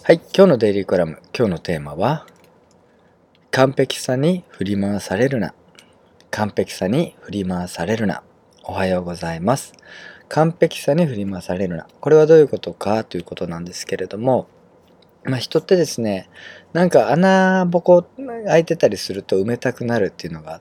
はい、今日のデイリーコラム、今日のテーマは、完璧さに振り回されるな。完璧さに振り回されるな。おはようございます。完璧さに振り回されるな。これはどういうことかということなんですけれども、人ってですね、なんか穴ぼこ開いてたりすると埋めたくなるっていうのがあって、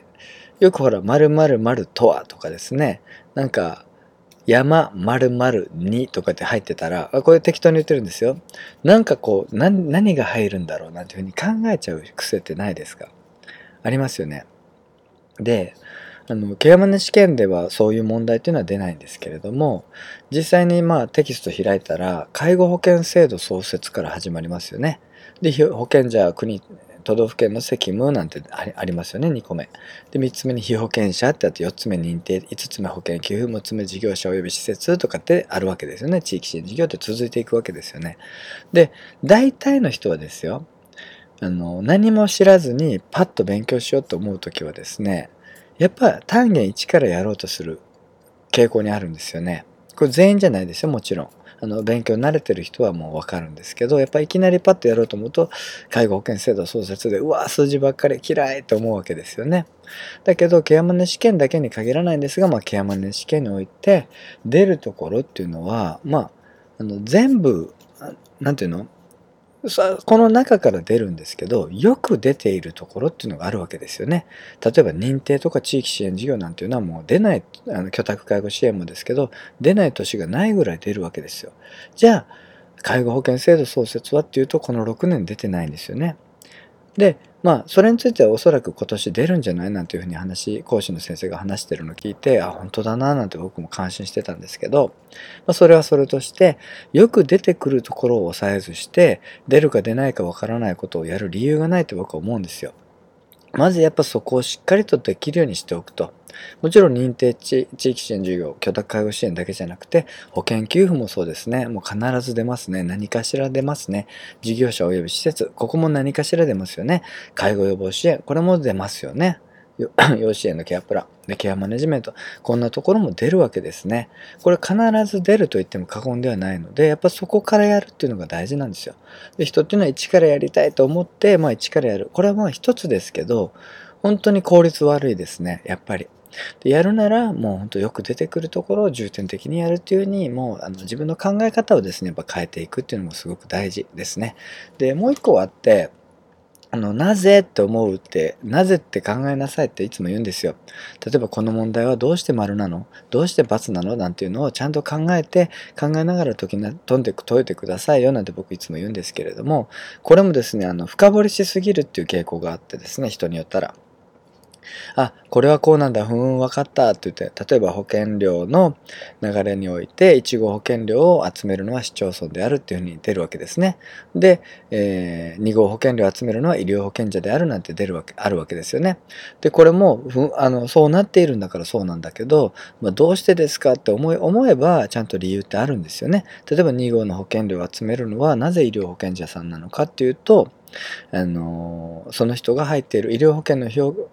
よくほら、〇〇〇とはとかですね、なんか、山〇〇にとかって入ってたら、これ適当に言ってるんですよ。なんかこう、何が入るんだろうなんていうふうに考えちゃう癖ってないですか？ありますよね。で、ケアマネ試験ではそういう問題っていうのは出ないんですけれども、実際にテキスト開いたら、介護保険制度創設から始まりますよね。で、保険者、国、都道府県の責務なんてありますよね、2個目。で、3つ目に被保険者ってあって、4つ目認定、5つ目保険給付、6つ目事業者及び施設とかってあるわけですよね。地域支援事業って続いていくわけですよね。で、大体の人はですよ、何も知らずにパッと勉強しようと思うときはですね、やっぱ単元1からやろうとする傾向にあるんですよね。これ全員じゃないですよ、もちろん。勉強慣れてる人はもうわかるんですけど、やっぱいきなりパッとやろうと思うと、介護保険制度創設で、うわ、数字ばっかり嫌いと思うわけですよね。だけど、ケアマネ試験だけに限らないんですが、ケアマネ試験において出るところっていうのは、全部、なんていうのこの中から出るんですけど、よく出ているところっていうのがあるわけですよね。例えば認定とか地域支援事業なんていうのはもう出ない、居宅介護支援もですけど、出ない年がないぐらい出るわけですよ。じゃあ、介護保険制度創設はっていうと、この6年出てないんですよね。で、それについてはおそらく今年出るんじゃないなんていうふうに講師の先生が話してるのを聞いて、あ、本当だななんて僕も感心してたんですけど、それはそれとして、よく出てくるところを抑えずして、出るか出ないかわからないことをやる理由がないと僕は思うんですよ。まずやっぱそこをしっかりとできるようにしておくと。もちろん認定地域支援事業、居宅介護支援だけじゃなくて、保険給付もそうですね。もう必ず出ますね。何かしら出ますね。事業者及び施設、ここも何かしら出ますよね。介護予防支援、これも出ますよね。養子縁のケアプラン、でケアマネジメント、こんなところも出るわけですね。これ必ず出ると言っても過言ではないので、やっぱそこからやるっていうのが大事なんですよ。で、人っていうのは一からやりたいと思って、一からやる。これは一つですけど、本当に効率悪いですね、やっぱり。で、やるなら、もう本当よく出てくるところを重点的にやるっていうふうに、もう自分の考え方をですね、やっぱ変えていくっていうのもすごく大事ですね。で、もう一個あって、なぜって思うって、なぜって考えなさいっていつも言うんですよ。例えばこの問題はどうして丸なの？どうして×なの？なんていうのをちゃんと考えながら解いてくださいよなんて僕いつも言うんですけれども、これもですね、深掘りしすぎるっていう傾向があってですね、人によったら。あ、これはこうなんだ、わかったって言って、例えば保険料の流れにおいて、1号保険料を集めるのは市町村であるっていうふうに出るわけですね。で、2号保険料を集めるのは医療保険者であるなんてあるわけですよね。で、これも、そうなっているんだからそうなんだけど、どうしてですかって思えば、ちゃんと理由ってあるんですよね。例えば2号の保険料を集めるのは、なぜ医療保険者さんなのかっていうと、その人が入っている医療保険の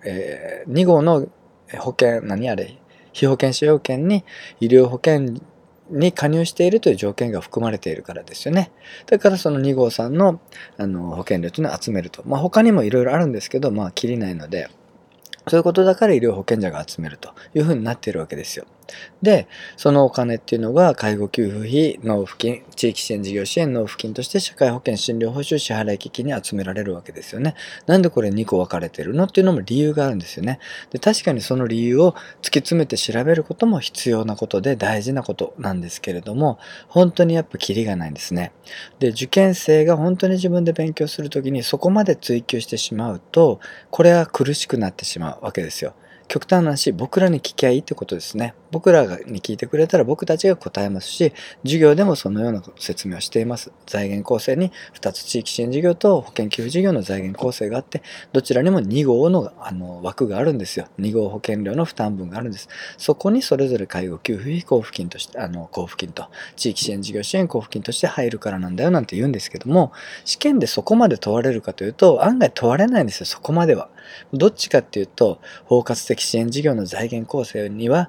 2号の保険、被保険者要件に医療保険に加入しているという条件が含まれているからですよね。だからその2号さんの、保険料というのを集めると。他にもいろいろあるんですけど、切りないので、そういうことだから医療保険者が集めるというふうになっているわけですよ。で、そのお金っていうのが介護給付費、納付金、地域支援事業支援納付金として社会保険診療報酬支払い基金に集められるわけですよね。なんでこれ2個分かれてるのっていうのも理由があるんですよね。で、確かにその理由を突き詰めて調べることも必要なことで大事なことなんですけれども、本当にやっぱキリがないんですね。で、受験生が本当に自分で勉強するときにそこまで追求してしまうと、これは苦しくなってしまうわけですよ。極端な話、僕らに聞きゃいいってことですね。僕らに聞いてくれたら僕たちが答えますし、授業でもそのような説明をしています。財源構成に2つ地域支援事業と保険給付事業の財源構成があって、どちらにも2号の、枠があるんですよ。2号保険料の負担分があるんです。そこにそれぞれ介護給付費交付金として、交付金と地域支援事業支援交付金として入るからなんだよなんて言うんですけども、試験でそこまで問われるかというと、案外問われないんですよ、そこまでは。どっちかっていうと、包括的支援事業の財源構成には2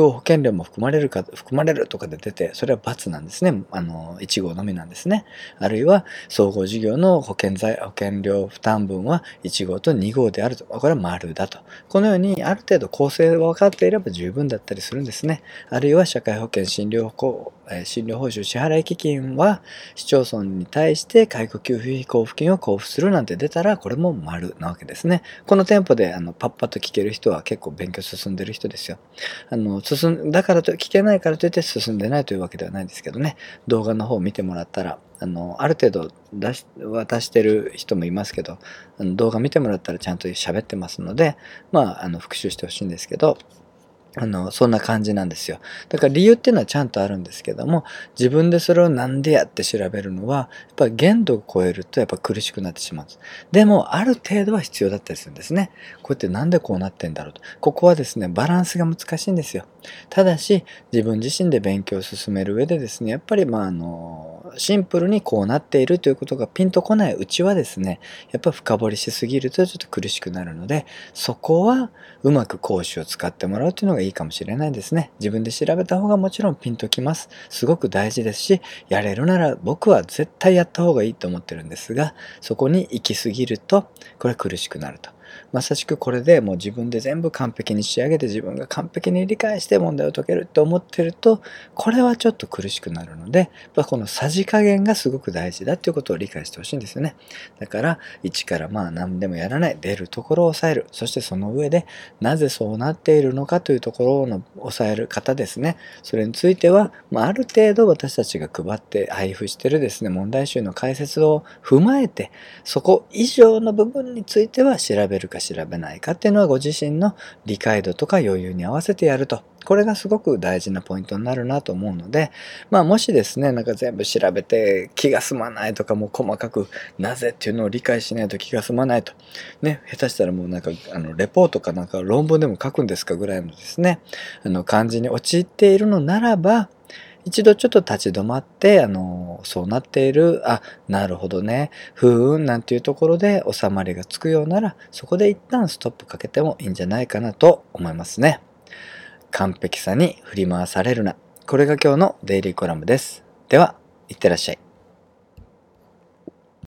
号保険料も含まれるとかで出て、それは×なんですね。1号のみなんですね。あるいは総合事業の保険料負担分は1号と2号であると。これは丸だと。このようにある程度構成が分かっていれば十分だったりするんですね。あるいは社会保険診療報酬支払基金は市町村に対して介護給付費交付金を交付するなんて出たら、これも丸なわけですね。この店舗でパッパと聞ける人は結構勉強進んでる人ですよ。だからと聞けないからといって進んでないというわけではないんですけどね。動画の方を見てもらったら、ある程度渡してる人もいますけど、動画見てもらったらちゃんと喋ってますので、復習してほしいんですけど、そんな感じなんですよ。だから理由っていうのはちゃんとあるんですけども、自分でそれをなんでやって調べるのは、やっぱり限度を超えるとやっぱ苦しくなってしまうんです。でも、ある程度は必要だったりするんですね。こうやってなんでこうなってんだろうと。ここはですね、バランスが難しいんですよ。ただし、自分自身で勉強を進める上でですね、やっぱりシンプルにこうなっているということがピンとこないうちはですね、やっぱ深掘りしすぎるとちょっと苦しくなるので、そこはうまく講師を使ってもらうというのがいいかもしれないですね。自分で調べた方がもちろんピンときます。すごく大事ですし、やれるなら僕は絶対やった方がいいと思ってるんですが、そこに行き過ぎると、これは苦しくなると。まさしくこれでもう自分で全部完璧に仕上げて自分が完璧に理解して問題を解けると思ってると、これはちょっと苦しくなるので、このさじ加減がすごく大事だということを理解してほしいんですよね。だから一から何でもやらない、出るところを抑える、そしてその上でなぜそうなっているのかというところの抑える方ですね。それについては、ある程度私たちが配って配布しているですね、問題集の解説を踏まえて、そこ以上の部分については調べるか調べないかっていうのはご自身の理解度とか余裕に合わせてやると。これがすごく大事なポイントになるなと思うので、もしですね、全部調べて気が済まないとか、もう細かくなぜっていうのを理解しないと気が済まないと。ね、下手したらもうレポートか論文でも書くんですかぐらいのですね、感じに陥っているのならば、一度ちょっと立ち止まって、そうなっている、なるほどね、なんていうところで収まりがつくようなら、そこで一旦ストップかけてもいいんじゃないかなと思いますね。完璧さに振り回されるな。これが今日のデイリーコラムです。では、いってらっしゃい。